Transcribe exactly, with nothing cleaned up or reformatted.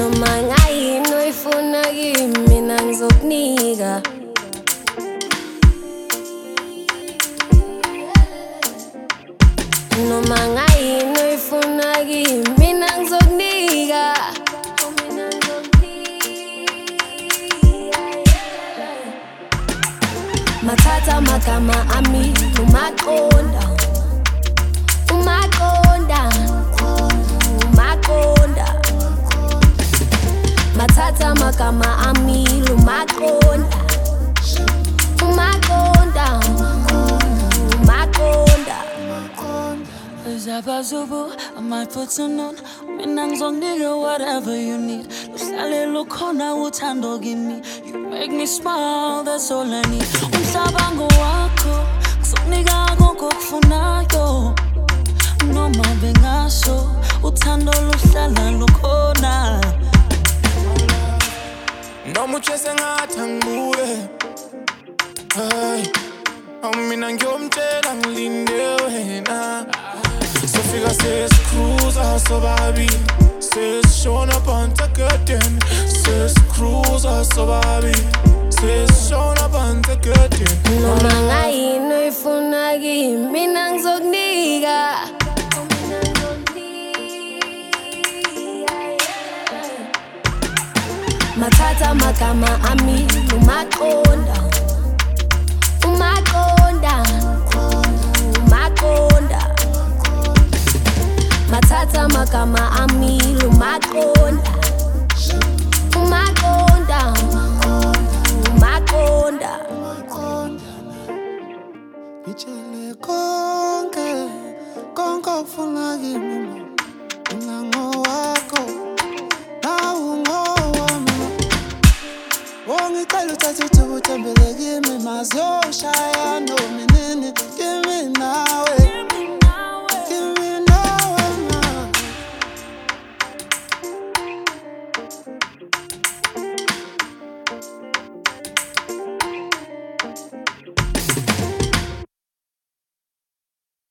noma ngayini oyifuna kimi mina ngizokunika. Noma ngayini oyifuna kimi mina ngizokunika. Mathatha amagama ami umaqonda, umaqonda, umaqonda. Mathatha amagama ami umaqonda, umaqonda, umaqonda. Zabazubu, I might put some on. Minang zong nigga, whatever you need. Lusale lukona utando give me. You make me smile, that's all I need. Umsabango wako, kusok nigga ako kukfuna yo. No mabengaso, utando lusala lukona. No muchese ngatanguwe. Ay, mina ngiyomtshela ngilinde wena. Sofika sesicruza sobabi, sesishona phansi egedeni. Sesicruza sobabi, sesishona phansi egedeni. Noma ngayini oyifuna kimi mina ngizokunika. Mathatha amagama ami umaqonda, umaqonda, umaqonda. Mathatha amagama ami umaqonda, umaqonda, umaqonda. Ngitshele konke, konke okufuna kimi ngingowakho, nawe ungowami. Ngicela uthathe ithuba uthembele kimi, maziyoshaya noma inini kimi nawe.